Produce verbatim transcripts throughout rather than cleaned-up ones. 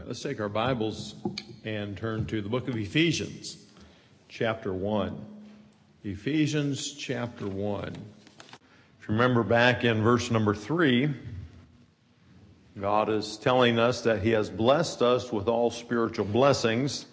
right, let's take our Bibles and turn to the book of Ephesians, chapter one. Ephesians chapter one. If you remember back in verse number three, God is telling us that He has blessed us with all spiritual blessings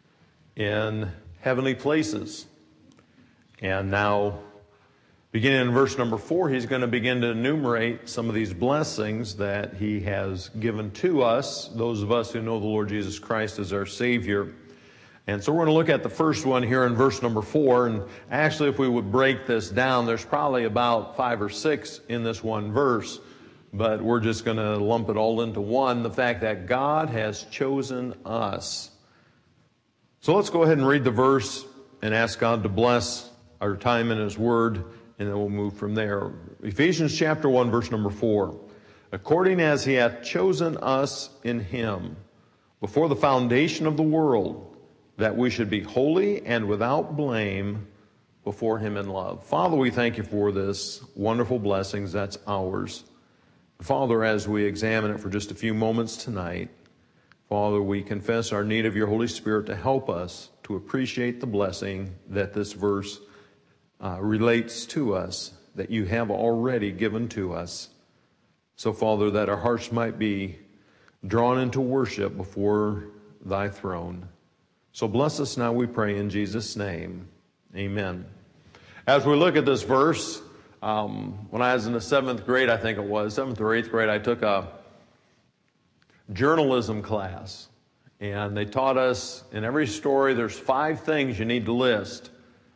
in heavenly places. And now, beginning in verse number four, He's going to begin to enumerate some of these blessings that He has given to us, those of us who know the Lord Jesus Christ as our Savior. And so we're going to look at the first one here in verse number four. And actually, if we would break this down, there's probably about five or six in this one verse. But we're just going to lump it all into one, the fact that God has chosen us. So let's go ahead and read the verse and ask God to bless our time in His Word, and then we'll move from there. Ephesians chapter one, verse number four. According as He hath chosen us in Him before the foundation of the world, that we should be holy and without blame before Him in love. Father, we thank You for this wonderful blessings that's ours. Father, as we examine it for just a few moments tonight, Father, we confess our need of Your Holy Spirit to help us to appreciate the blessing that this verse uh, relates to us, that You have already given to us. So, Father, that our hearts might be drawn into worship before Thy throne. So bless us now, we pray, in Jesus' name. Amen. As we look at this verse, um, when I was in the seventh grade, I think it was, seventh or eighth grade, I took a journalism class. And they taught us, in every story, there's five things you need to list.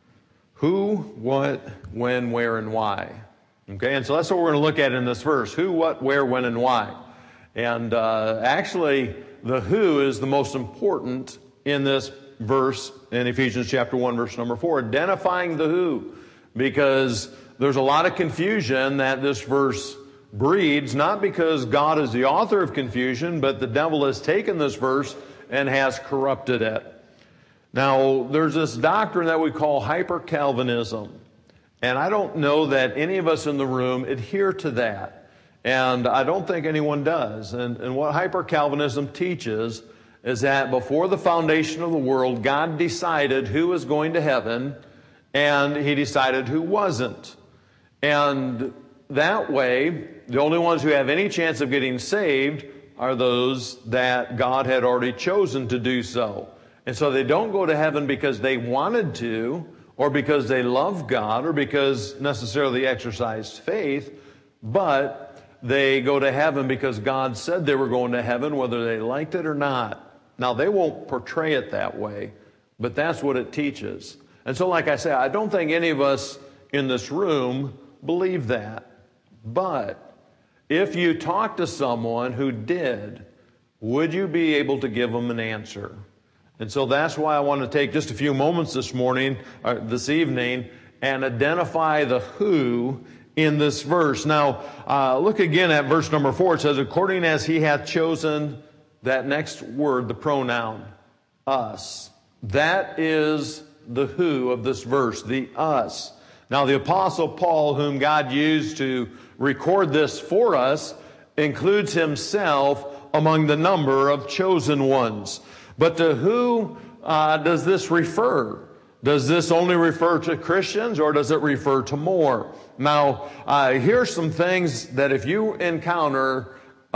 Who, what, when, where, and why. Okay, and so that's what we're going to look at in this verse. Who, what, where, when, and why. And uh, actually, the who is the most important in this verse in Ephesians chapter one, verse number four, identifying the who, because there's a lot of confusion that this verse breeds, not because God is the author of confusion, but the devil has taken this verse and has corrupted it. Now, there's this doctrine that we call hyper-Calvinism, and I don't know that any of us in the room adhere to that, and I don't think anyone does. And, and what hyper-Calvinism teaches is that before the foundation of the world, God decided who was going to heaven, and He decided who wasn't. And that way, the only ones who have any chance of getting saved are those that God had already chosen to do so. And so they don't go to heaven because they wanted to, or because they love God, or because necessarily they exercised faith, but they go to heaven because God said they were going to heaven, whether they liked it or not. Now, they won't portray it that way, but that's what it teaches. And so, like I say, I don't think any of us in this room believe that. But if you talk to someone who did, would you be able to give them an answer? And so that's why I want to take just a few moments this morning, or this evening, and identify the who in this verse. Now, uh, look again at verse number four. It says, according as He hath chosen, that next word, the pronoun, us. That is the who of this verse, the us. Now, the Apostle Paul, whom God used to record this for us, includes himself among the number of chosen ones. But to who uh, does this refer? Does this only refer to Christians, or does it refer to more? Now, uh, here's some things that if you encounter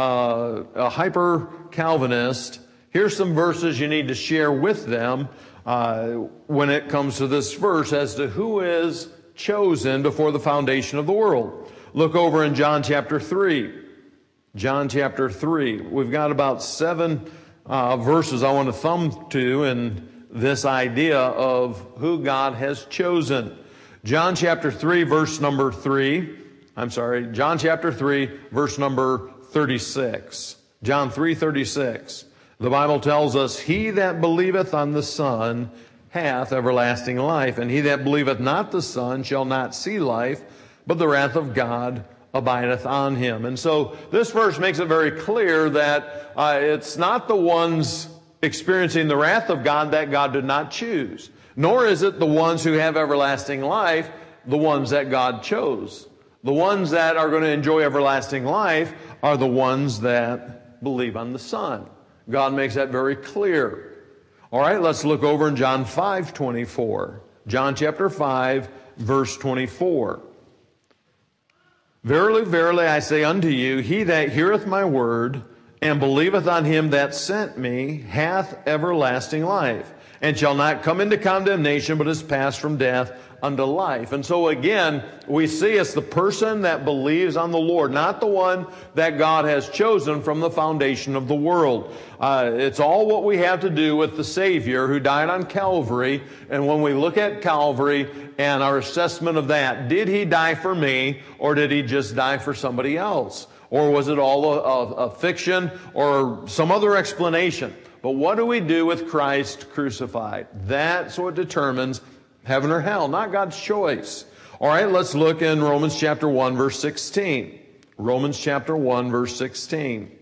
uh, a hyper-Calvinist, here's some verses you need to share with them uh, when it comes to this verse as to who is chosen before the foundation of the world. Look over in John chapter three. John chapter three. We've got about seven uh, verses I want to thumb to in this idea of who God has chosen. John chapter three, verse number three. I'm sorry, John chapter three, verse number thirty-six. John three thirty-six. The Bible tells us, he that believeth on the Son hath everlasting life, and he that believeth not the Son shall not see life, but the wrath of God abideth on him. And so this verse makes it very clear that uh, it's not the ones experiencing the wrath of God that God did not choose, nor is it the ones who have everlasting life, the ones that God chose. The ones that are going to enjoy everlasting life are the ones that believe on the Son. God makes that very clear. All right, let's look over in John five twenty-four. John chapter five, verse twenty-four. Verily, verily, I say unto you, he that heareth my word and believeth on him that sent me hath everlasting life, and shall not come into condemnation, but is passed from death unto life. And so again, we see it's the person that believes on the Lord, not the one that God has chosen from the foundation of the world. Uh, it's all what we have to do with the Savior who died on Calvary. And when we look at Calvary and our assessment of that, did he die for me, or did he just die for somebody else? Or was it all a, a, a fiction or some other explanation? But what do we do with Christ crucified? That's what determines heaven or hell, not God's choice. All right, let's look in Romans chapter one, verse sixteen. Romans chapter one, verse sixteen.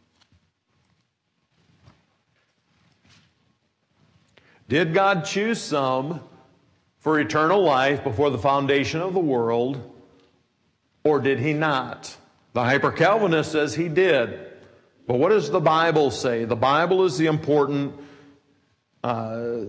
Did God choose some for eternal life before the foundation of the world, or did he not? The Hyper-Calvinist says he did. But what does the Bible say? The Bible is the important uh,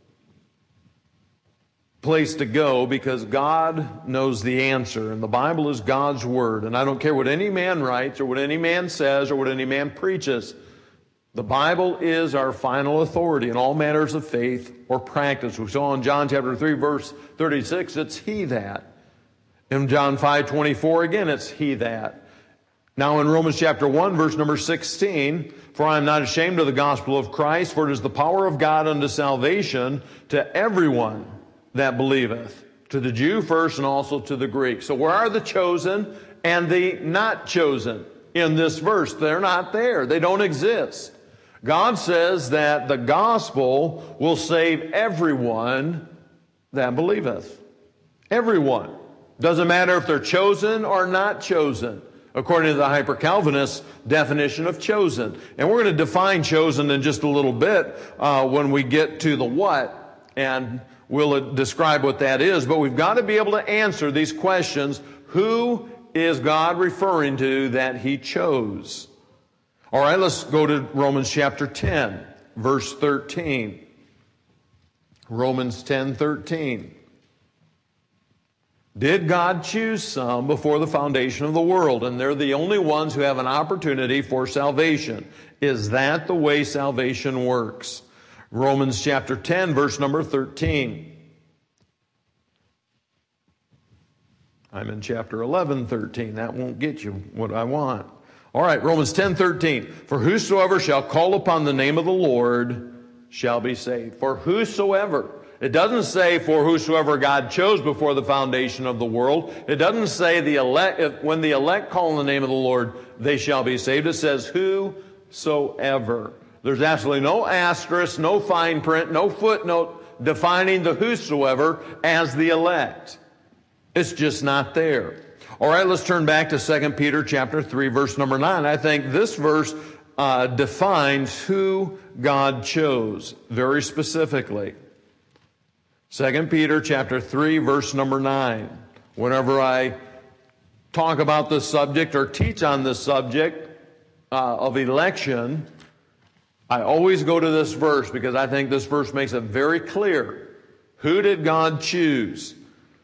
place to go, because God knows the answer, and the Bible is God's Word. And I don't care what any man writes or what any man says or what any man preaches. The Bible is our final authority in all matters of faith or practice. We saw in John chapter three, verse thirty-six, it's he that. In John five twenty-four, again, it's he that. Now in Romans chapter one, verse number sixteen, for I am not ashamed of the gospel of Christ, for it is the power of God unto salvation to everyone that believeth, to the Jew first and also to the Greek. So where are the chosen and the not chosen in this verse? They're not there. They don't exist. God says that the gospel will save everyone that believeth. Everyone. Doesn't matter if they're chosen or not chosen, according to the Hyper-Calvinist definition of chosen. And we're going to define chosen in just a little bit uh, when we get to the what, and we'll describe what that is. But we've got to be able to answer these questions. Who is God referring to that he chose? All right, let's go to Romans chapter ten, verse thirteen. Romans ten thirteen. Did God choose some before the foundation of the world? And they're the only ones who have an opportunity for salvation. Is that the way salvation works? Romans chapter ten, verse number thirteen. I'm in chapter eleven, thirteen. That won't get you what I want. All right, Romans ten thirteen. For whosoever shall call upon the name of the Lord shall be saved. For whosoever. It doesn't say for whosoever God chose before the foundation of the world. It doesn't say the elect, if, when the elect call on the name of the Lord, they shall be saved. It says whosoever. There's absolutely no asterisk, no fine print, no footnote defining the whosoever as the elect. It's just not there. All right, let's turn back to Second Peter chapter three, verse number nine. I think this verse uh, defines who God chose very specifically. Second Peter chapter three, verse number nine. Whenever I talk about this subject or teach on this subject uh, of election, I always go to this verse because I think this verse makes it very clear. Who did God choose?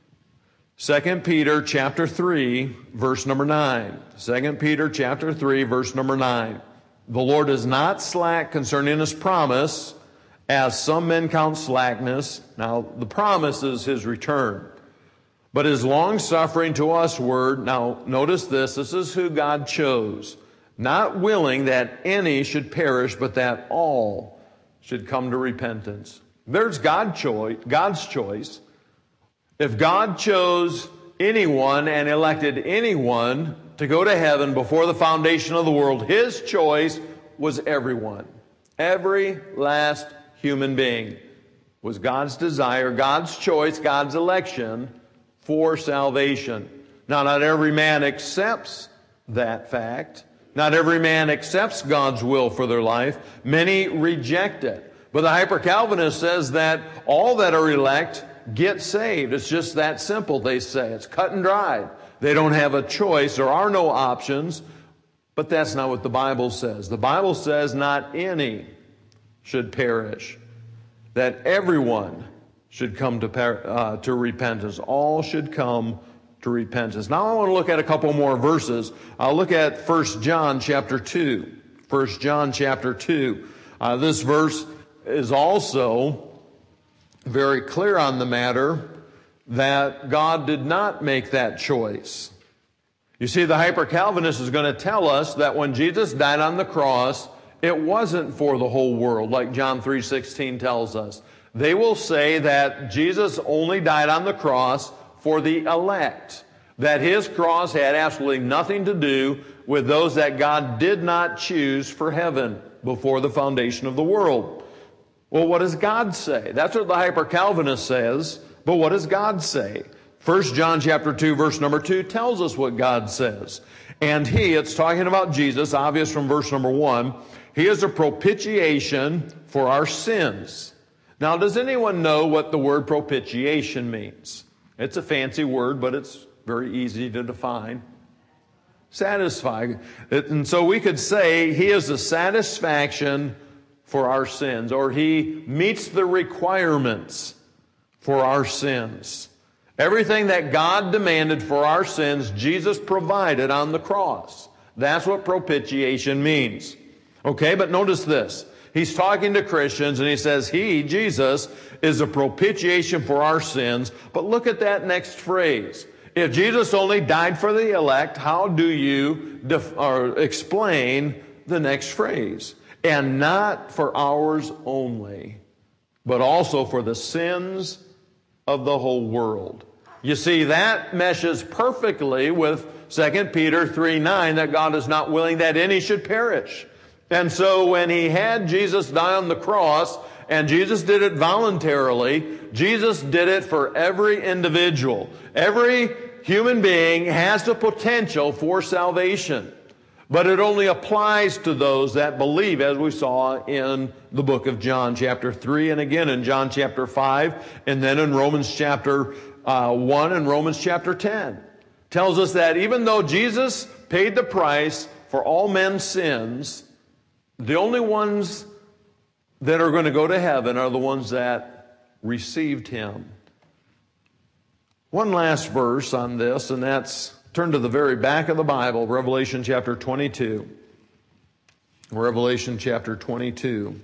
Second Peter chapter three, verse number nine. Second Peter chapter three, verse number nine. The Lord is not slack concerning his promise, as some men count slackness. Now, the promise is his return. But is long-suffering to usward. Now, notice this. This is who God chose. Not willing that any should perish, but that all should come to repentance. There's God's choice. God's choice. If God chose anyone and elected anyone to go to heaven before the foundation of the world, his choice was everyone. Every last human being was God's desire, God's choice, God's election for salvation. Now, not every man accepts that fact. Not every man accepts God's will for their life. Many reject it. But the Hyper-Calvinist says that all that are elect get saved. It's just that simple, they say. It's cut and dried. They don't have a choice. There are no options. But that's not what the Bible says. The Bible says not any should perish, that everyone should come to, per- uh, to repentance. All should come to repentance. Now I want to look at a couple more verses. I'll look at First John chapter two. First John chapter two. Uh, this verse is also very clear on the matter that God did not make that choice. You see, the hyper-Calvinist is going to tell us that when Jesus died on the cross, it wasn't for the whole world, like John three sixteen tells us. They will say that Jesus only died on the cross for the elect, that his cross had absolutely nothing to do with those that God did not choose for heaven before the foundation of the world. Well, what does God say? That's what the hyper-Calvinist says, but what does God say? First John chapter two, verse number two tells us what God says. And he, it's talking about Jesus, obvious from verse number one, he is a propitiation for our sins. Now, does anyone know what the word propitiation means? It's a fancy word, but it's very easy to define. Satisfy. And so we could say he is a satisfaction for our sins, or he meets the requirements for our sins. Everything that God demanded for our sins, Jesus provided on the cross. That's what propitiation means. Okay, but notice this. He's talking to Christians and he says, he, Jesus, is a propitiation for our sins. But look at that next phrase. If Jesus only died for the elect, how do you def- or explain the next phrase? And not for ours only, but also for the sins of the whole world. You see, that meshes perfectly with Second Peter three nine, that God is not willing that any should perish. And so when he had Jesus die on the cross, and Jesus did it voluntarily, Jesus did it for every individual. Every human being has the potential for salvation. But it only applies to those that believe, as we saw in the book of John chapter three, and again in John chapter five, and then in Romans chapter uh, one and Romans chapter ten. Tells us that even though Jesus paid the price for all men's sins, the only ones that are going to go to heaven are the ones that received him. One last verse on this, and that's, turn to the very back of the Bible, Revelation chapter twenty-two. Revelation chapter twenty-two.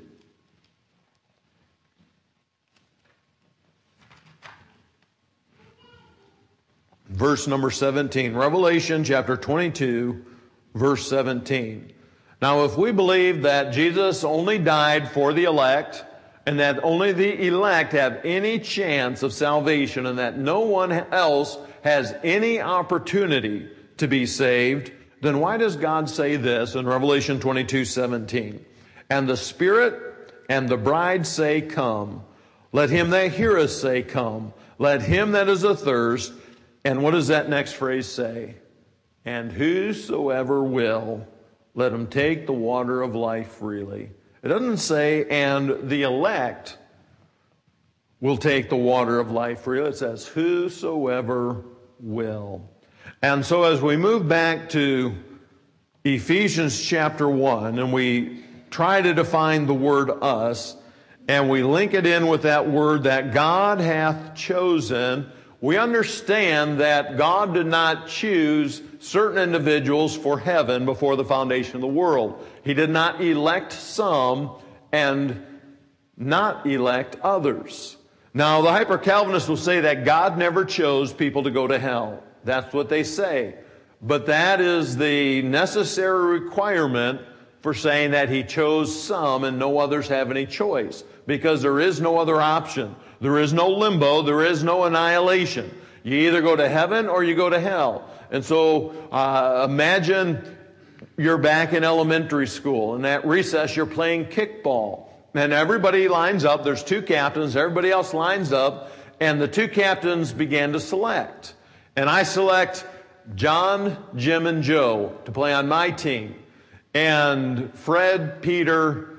Verse number seventeen. Revelation chapter twenty-two, verse seventeen. Now, if we believe that Jesus only died for the elect, and that only the elect have any chance of salvation, and that no one else has any opportunity to be saved, then why does God say this in Revelation twenty-two seventeen? And the Spirit and the bride say, come. Let him that heareth say, come. Let him that is athirst. And what does that next phrase say? And whosoever will, let him take the water of life freely. It doesn't say, and the elect will take the water of life freely. It says, whosoever will. And so as we move back to Ephesians chapter one, and we try to define the word us, and we link it in with that word that God hath chosen, we understand that God did not choose certain individuals for heaven before the foundation of the world. He did not elect some and not elect others. Now, the hyper-Calvinists will say that God never chose people to go to hell. That's what they say. But that is the necessary requirement for saying that he chose some and no others have any choice, because there is no other option. There is no limbo. There is no annihilation. You either go to heaven or you go to hell. And so uh, imagine you're back in elementary school, and at recess you're playing kickball. And everybody lines up. There's two captains. Everybody else lines up. And the two captains began to select. And I select John, Jim, and Joe to play on my team. And Fred, Peter,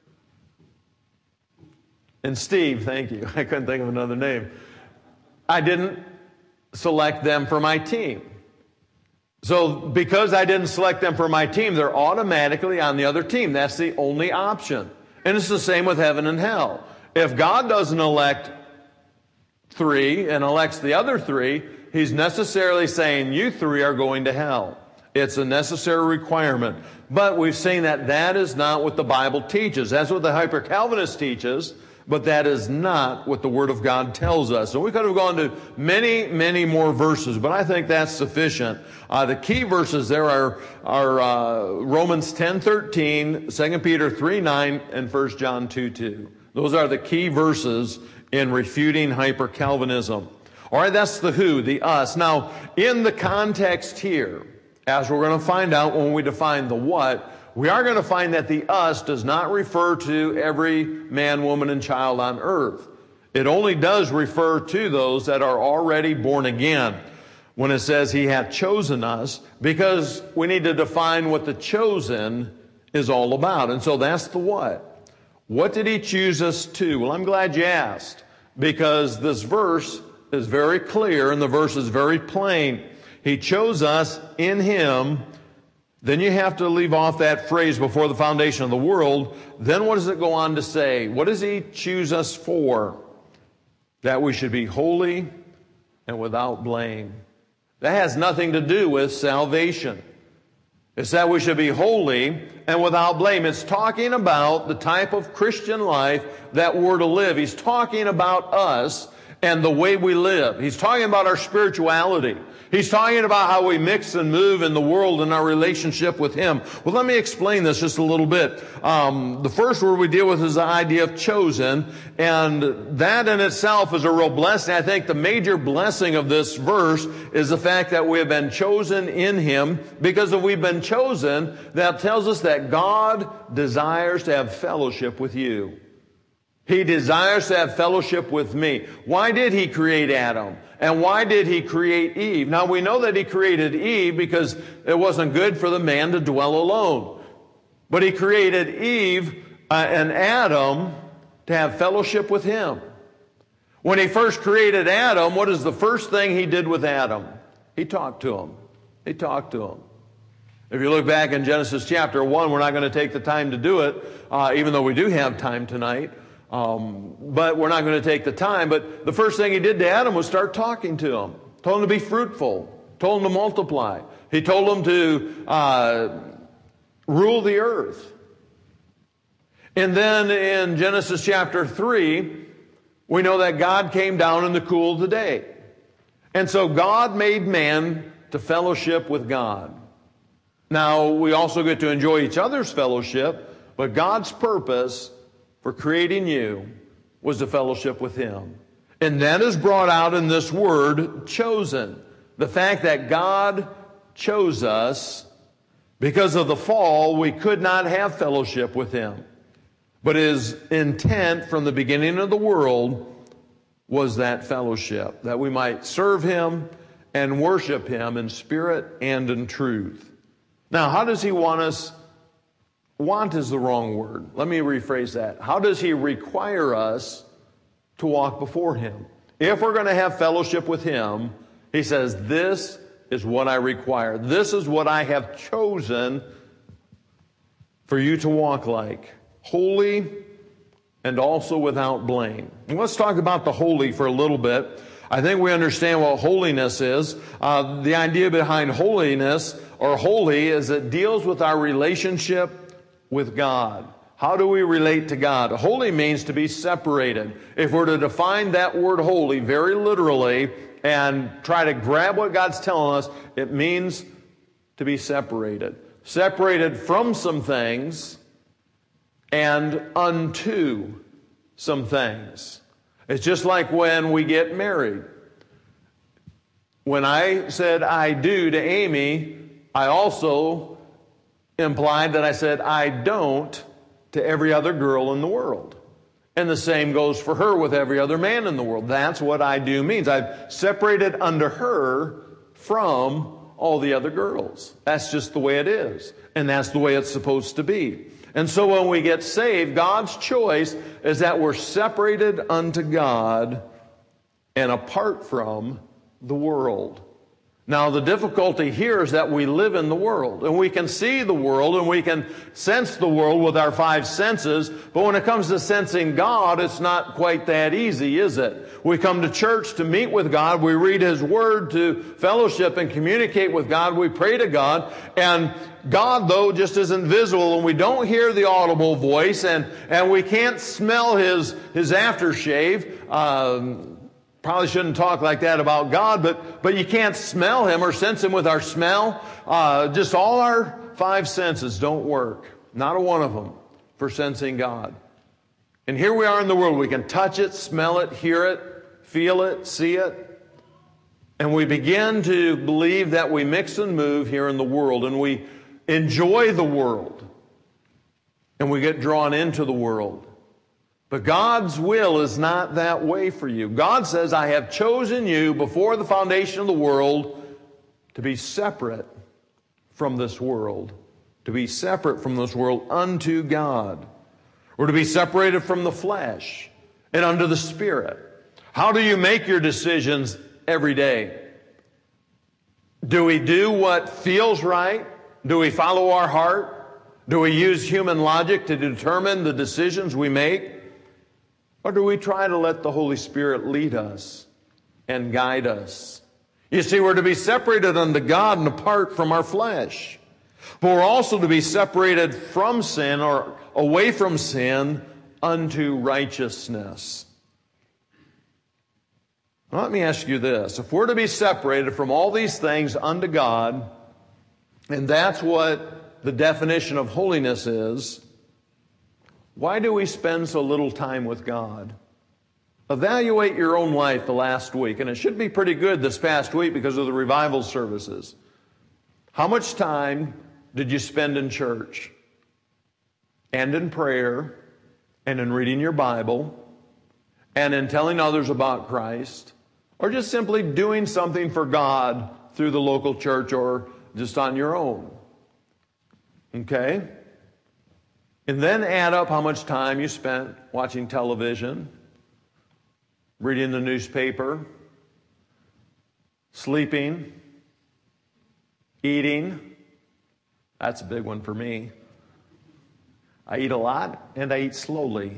and Steve, thank you. I couldn't think of another name. I didn't select them for my team. So because I didn't select them for my team, they're automatically on the other team. That's the only option. And it's the same with heaven and hell. If God doesn't elect three and elects the other three, He's necessarily saying you three are going to hell. It's a necessary requirement. But we've seen that that is not what the Bible teaches. That's what the Hyper-Calvinist teaches, but that is not what the Word of God tells us. So we could have gone to many, many more verses, but I think that's sufficient. Uh, the key verses there are, are uh, Romans ten thirteen, Second Peter three nine, and First John two two. Those are the key verses in refuting Hyper-Calvinism. All right, that's the who, the us. Now, in the context here, as we're going to find out when we define the what, we are going to find that the us does not refer to every man, woman, and child on earth. It only does refer to those that are already born again when it says He hath chosen us, because we need to define what the chosen is all about. And so that's the what. What did He choose us to? Well, I'm glad you asked, because this verse is very clear and the verse is very plain. He chose us in Him. Then you have to leave off that phrase before the foundation of the world. Then what does it go on to say? What does He choose us for? That we should be holy and without blame. That has nothing to do with salvation. It's that we should be holy and without blame. It's talking about the type of Christian life that we're to live. He's talking about us and the way we live. He's talking about our spirituality. He's talking about how we mix and move in the world and our relationship with Him. Well, let me explain this just a little bit. Um, the first word we deal with is the idea of chosen, and that in itself is a real blessing. I think the major blessing of this verse is the fact that we have been chosen in Him. Because if we've been chosen, that tells us that God desires to have fellowship with you. He desires to have fellowship with me. Why did He create Adam? And why did He create Eve? Now we know that He created Eve because it wasn't good for the man to dwell alone. But He created Eve uh, and Adam to have fellowship with Him. When He first created Adam, what is the first thing He did with Adam? He talked to him. He talked to him. If you look back in Genesis chapter one, we're not going to take the time to do it, uh, even though we do have time tonight. Um, but we're not going to take the time. But the first thing He did to Adam was start talking to him. Told him to be fruitful. Told him to multiply. He told him to uh, rule the earth. And then in Genesis chapter three, we know that God came down in the cool of the day. And so God made man to fellowship with God. Now, we also get to enjoy each other's fellowship, but God's purpose for creating you was to fellowship with Him. And that is brought out in this word, chosen. The fact that God chose us. Because of the fall, we could not have fellowship with Him. But His intent from the beginning of the world was that fellowship, that we might serve Him and worship Him in spirit and in truth. Now, how does He want us? Want is the wrong word. Let me rephrase that. How does He require us to walk before Him? If we're going to have fellowship with Him, He says, this is what I require. This is what I have chosen for you to walk like. Holy and also without blame. And let's talk about the holy for a little bit. I think we understand what holiness is. Uh, the idea behind holiness or holy is it deals with our relationship with God. How do we relate to God? Holy means to be separated. If we're to define that word holy very literally and try to grab what God's telling us, it means to be separated. Separated from some things and unto some things. It's just like when we get married. When I said I do to Amy, I also implied that I said I don't to every other girl in the world. And the same goes for her with every other man in the world. That's what I do means. I've separated unto her from all the other girls. That's just the way it is. And that's the way it's supposed to be. And so when we get saved, God's choice is that we're separated unto God and apart from the world. Now, the difficulty here is that we live in the world, and we can see the world, and we can sense the world with our five senses, but when it comes to sensing God, it's not quite that easy, is it? We come to church to meet with God, we read His Word to fellowship and communicate with God, we pray to God, and God, though, just isn't visible, and we don't hear the audible voice, and, and we can't smell His, His aftershave. Um, Probably shouldn't talk like that about God, but, but you can't smell Him or sense Him with our smell. Uh, just all our five senses don't work. Not a one of them for sensing God. And here we are in the world. We can touch it, smell it, hear it, feel it, see it. And we begin to believe that we mix and move here in the world, and we enjoy the world. And we get drawn into the world. But God's will is not that way for you. God says, I have chosen you before the foundation of the world to be separate from this world. To be separate from this world unto God. Or to be separated from the flesh and unto the Spirit. How do you make your decisions every day? Do we do what feels right? Do we follow our heart? Do we use human logic to determine the decisions we make? Or do we try to let the Holy Spirit lead us and guide us? You see, we're to be separated unto God and apart from our flesh. But we're also to be separated from sin or away from sin unto righteousness. Now, let me ask you this. If we're to be separated from all these things unto God, and that's what the definition of holiness is, why do we spend so little time with God? Evaluate your own life the last week, and it should be pretty good this past week because of the revival services. How much time did you spend in church and in prayer and in reading your Bible and in telling others about Christ, or just simply doing something for God through the local church or just on your own? Okay? And then add up how much time you spent watching television, reading the newspaper, sleeping, eating. That's a big one for me. I eat a lot and I eat slowly.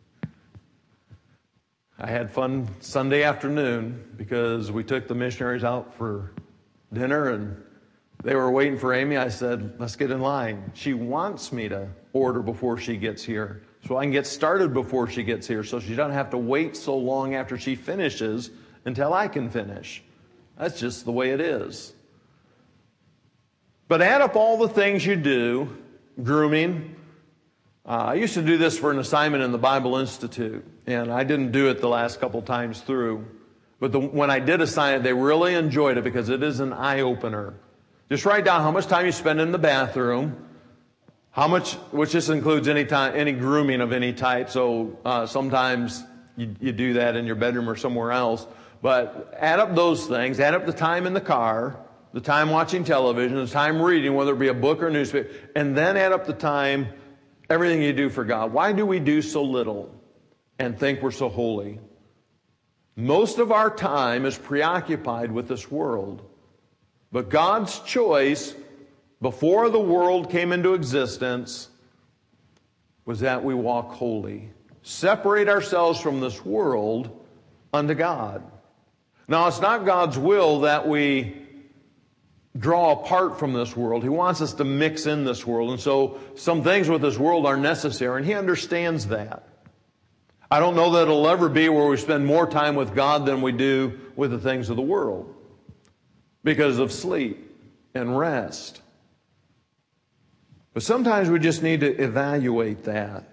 I had fun Sunday afternoon because we took the missionaries out for dinner and they were waiting for Amy. I said, let's get in line. She wants me to order before she gets here so I can get started before she gets here so she doesn't have to wait so long after she finishes until I can finish. That's just the way it is. But add up all the things you do, grooming. Uh, I used to do this for an assignment in the Bible Institute, and I didn't do it the last couple times through. But the, when I did assign it, they really enjoyed it because it is an eye-opener. Just write down how much time you spend in the bathroom, how much, which this includes any time, any grooming of any type. So uh, sometimes you, you do that in your bedroom or somewhere else. But add up those things. Add up the time in the car, the time watching television, the time reading, whether it be a book or a newspaper, and then add up the time, everything you do for God. Why do we do so little and think we're so holy? Most of our time is preoccupied with this world. But God's choice before the world came into existence was that we walk holy. Separate ourselves from this world unto God. Now, it's not God's will that we draw apart from this world. He wants us to mix in this world. And so some things with this world are necessary, and He understands that. I don't know that it'll ever be where we spend more time with God than we do with the things of the world, because of sleep and rest. But sometimes we just need to evaluate that.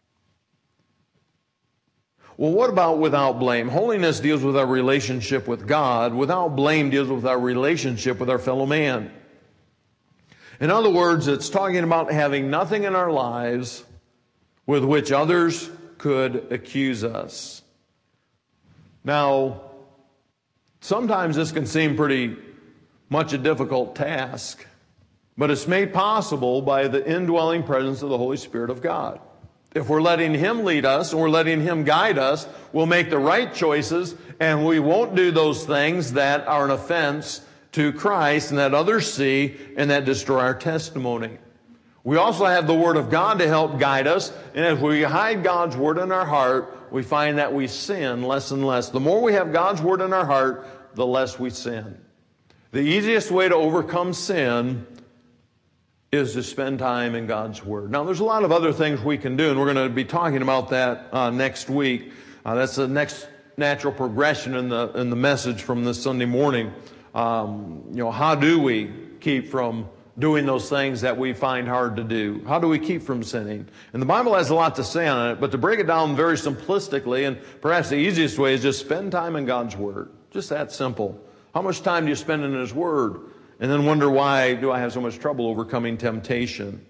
Well, what about without blame? Holiness deals with our relationship with God. Without blame deals with our relationship with our fellow man. In other words, it's talking about having nothing in our lives with which others could accuse us. Now, sometimes this can seem pretty much a difficult task, but it's made possible by the indwelling presence of the Holy Spirit of God. If we're letting Him lead us and we're letting Him guide us, we'll make the right choices and we won't do those things that are an offense to Christ and that others see and that destroy our testimony. We also have the Word of God to help guide us, and as we hide God's Word in our heart, we find that we sin less and less. The more we have God's Word in our heart, the less we sin. The easiest way to overcome sin is to spend time in God's Word. Now, there's a lot of other things we can do, and we're going to be talking about that uh, next week. Uh, that's the next natural progression in the in the message from this Sunday morning. Um, you know, how do we keep from doing those things that we find hard to do? How do we keep from sinning? And the Bible has a lot to say on it, but to break it down very simplistically, and perhaps the easiest way is just spend time in God's Word. Just that simple. How much time do you spend in His Word? And then wonder, why do I have so much trouble overcoming temptation?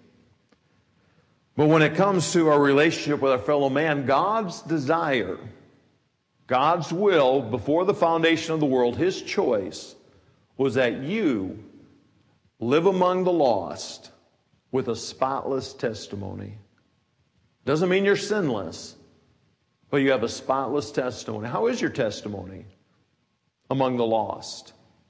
But when it comes to our relationship with our fellow man, God's desire, God's will, before the foundation of the world, His choice, was that you live among the lost with a spotless testimony. Doesn't mean you're sinless, but you have a spotless testimony. How is your testimony among the lost?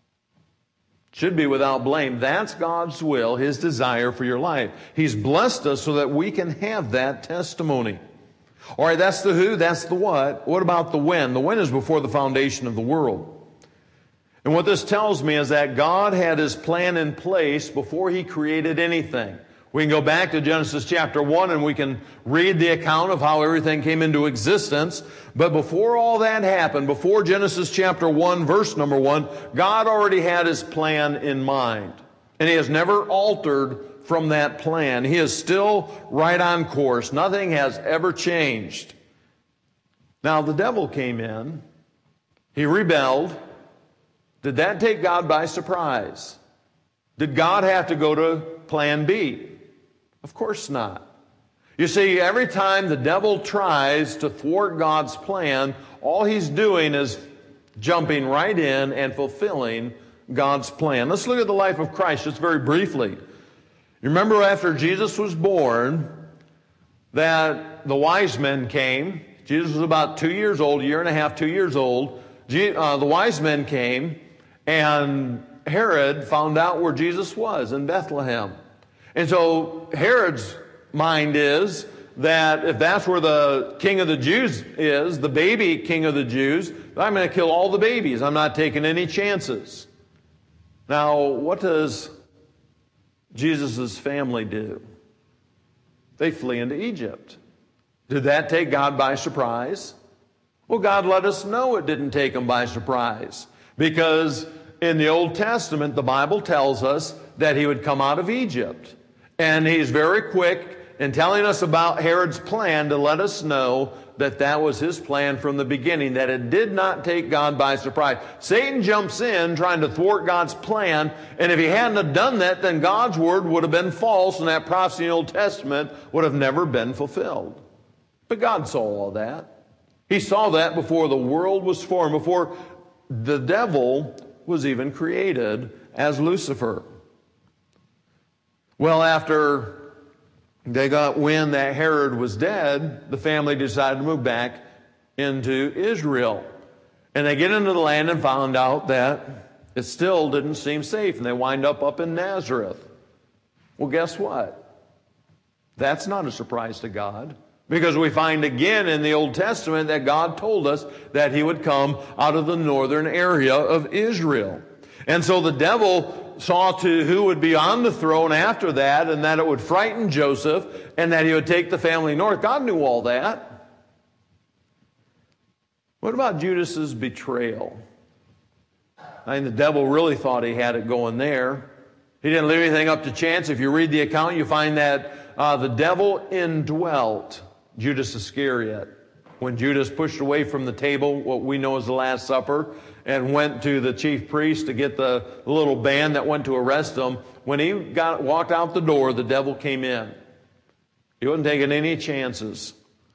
Should be without blame. That's God's will, His desire for your life. He's blessed us so that we can have that testimony. All right, that's the who, that's the what. What about the when? The when is before the foundation of the world. And what this tells me is that God had His plan in place before He created anything. We can go back to Genesis chapter one and we can read the account of how everything came into existence. But before all that happened, before Genesis chapter one, verse number one, God already had His plan in mind. And He has never altered from that plan. He is still right on course. Nothing has ever changed. Now, the devil came in. He rebelled. Did that take God by surprise? Did God have to go to plan B? Of course not. You see, every time the devil tries to thwart God's plan, all he's doing is jumping right in and fulfilling God's plan. Let's look at the life of Christ just very briefly. You remember after Jesus was born that the wise men came. Jesus was about two years old, a year and a half, two years old. Uh, the wise men came, and Herod found out where Jesus was, in Bethlehem. And so Herod's mind is that if that's where the king of the Jews is, the baby king of the Jews, I'm going to kill all the babies. I'm not taking any chances. Now, what does Jesus' family do? They flee into Egypt. Did that take God by surprise? Well, God let us know it didn't take Him by surprise. Because in the Old Testament, the Bible tells us that He would come out of Egypt. And He's very quick in telling us about Herod's plan to let us know that that was his plan from the beginning, that it did not take God by surprise. Satan jumps in trying to thwart God's plan, and if he hadn't have done that, then God's word would have been false, and that prophecy in the Old Testament would have never been fulfilled. But God saw all that. He saw that before the world was formed, before the devil was even created as Lucifer. Well, after they got wind that Herod was dead, the family decided to move back into Israel. And they get into the land and found out that it still didn't seem safe, and they wind up up in Nazareth. Well, guess what? That's not a surprise to God, because we find again in the Old Testament that God told us that He would come out of the northern area of Israel. And so the devil saw to who would be on the throne after that, and that it would frighten Joseph, and that he would take the family north. God knew all that. What about Judas's betrayal? I mean, the devil really thought he had it going there. He didn't leave anything up to chance. If you read the account, you find that uh, the devil indwelt Judas Iscariot. When Judas pushed away from the table, what we know as the Last Supper, and went to the chief priest to get the little band that went to arrest him, when he got walked out the door, the devil came in. He wasn't taking any chances.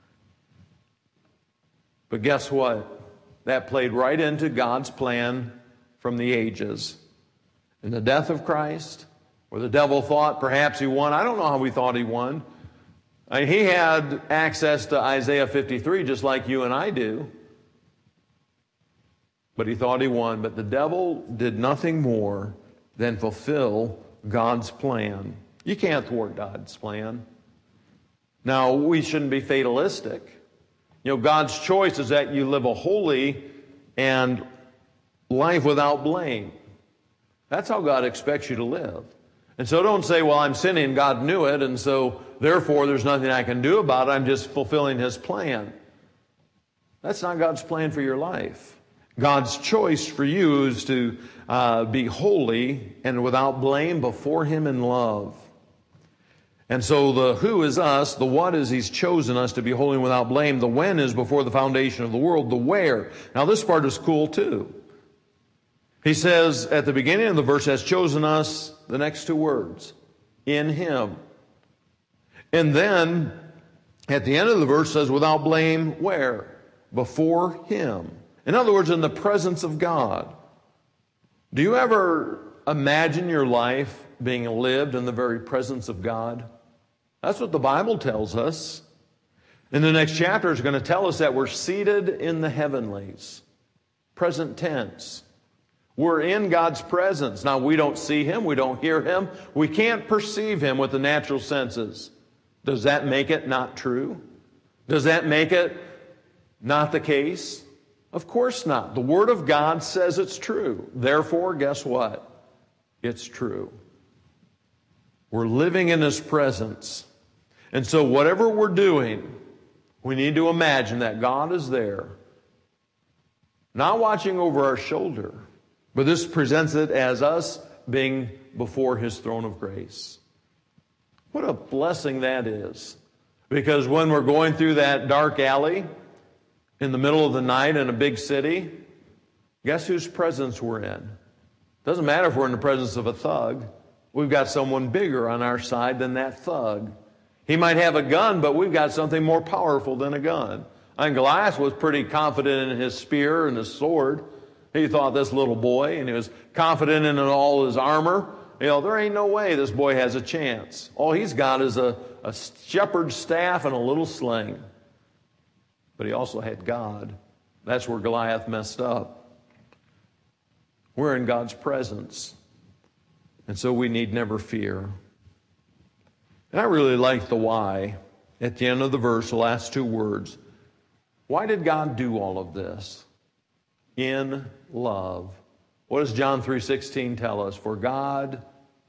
But guess what? That played right into God's plan from the ages. In the death of Christ, where the devil thought perhaps he won. I don't know how he thought he won. I mean, he had access to Isaiah fifty-three just like you and I do. but he thought he won. But the devil did nothing more than fulfill God's plan. You can't thwart God's plan. Now, we shouldn't be fatalistic. You know, God's choice is that you live a holy and life without blame. That's how God expects you to live. And so don't say, well, I'm sinning, God knew it, and so therefore there's nothing I can do about it. I'm just fulfilling His plan. That's not God's plan for your life. God's choice for you is to uh, be holy and without blame before Him in love. And so the who is us, the what is He's chosen us to be holy and without blame, the when is before the foundation of the world, the where. Now this part is cool too. He says at the beginning of the verse, has chosen us, the next two words, in Him. And then at the end of the verse says, without blame, where? Before Him. In other words, in the presence of God. Do you ever imagine your life being lived in the very presence of God? That's what the Bible tells us. In the next chapter, it's going to tell us that we're seated in the heavenlies. Present tense. We're in God's presence. Now, we don't see Him. We don't hear Him. We can't perceive Him with the natural senses. Does that make it not true? Does that make it not the case? Of course not. The Word of God says it's true. Therefore, guess what? It's true. We're living in His presence. And so whatever we're doing, we need to imagine that God is there, not watching over our shoulder, but this presents it as us being before His throne of grace. What a blessing that is. Because when we're going through that dark alley in the middle of the night in a big city, guess whose presence we're in? Doesn't matter if we're in the presence of a thug. We've got someone bigger on our side than that thug. He might have a gun, but we've got something more powerful than a gun. And Goliath was pretty confident in his spear and his sword. He thought this little boy, and he was confident in all his armor. You know, there ain't no way this boy has a chance. All he's got is a, a shepherd's staff and a little sling. But he also had God. That's where Goliath messed up. We're in God's presence. And so we need never fear. And I really like the why. At the end of the verse, the last two words. Why did God do all of this? In love. What does John three sixteen tell us? For God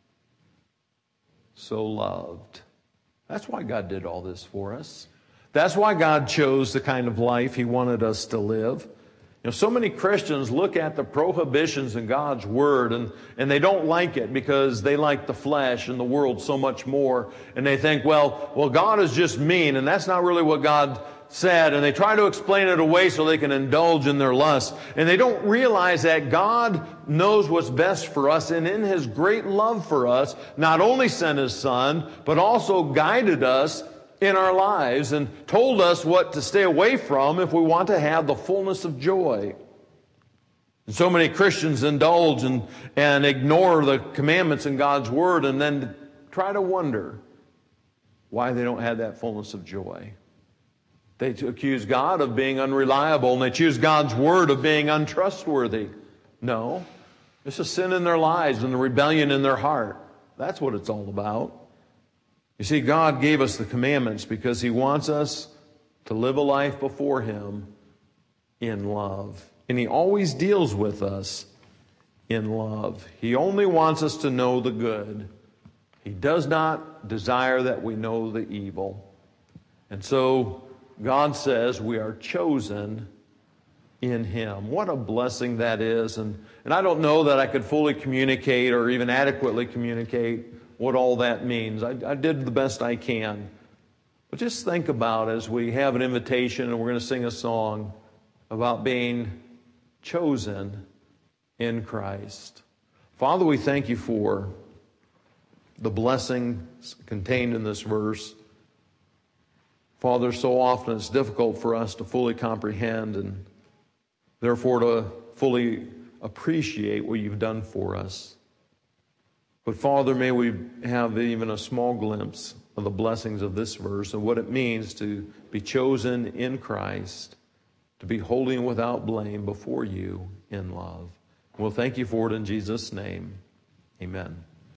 so loved. That's why God did all this for us. That's why God chose the kind of life He wanted us to live. You know, so many Christians look at the prohibitions in God's Word and, and they don't like it because they like the flesh and the world so much more. And they think, well, well, God is just mean, and that's not really what God said. And they try to explain it away so they can indulge in their lust. And they don't realize that God knows what's best for us, and in His great love for us, not only sent His Son, but also guided us in our lives and told us what to stay away from if we want to have the fullness of joy. And so many Christians indulge and, and ignore the commandments in God's Word and then try to wonder why they don't have that fullness of joy. They accuse God of being unreliable, and they accuse God's Word of being untrustworthy. No, it's a sin in their lives and the rebellion in their heart. That's what it's all about. You see, God gave us the commandments because He wants us to live a life before Him in love. And He always deals with us in love. He only wants us to know the good. He does not desire that we know the evil. And so God says we are chosen in Him. What a blessing that is. And, and I don't know that I could fully communicate or even adequately communicate what all that means. I, I did the best I can. But just think about as we have an invitation and we're going to sing a song about being chosen in Christ. Father, we thank You for the blessings contained in this verse. Father, so often it's difficult for us to fully comprehend and therefore to fully appreciate what You've done for us. But Father, may we have even a small glimpse of the blessings of this verse and what it means to be chosen in Christ, to be holy and without blame before You in love. We'll thank you for it in Jesus' name. Amen.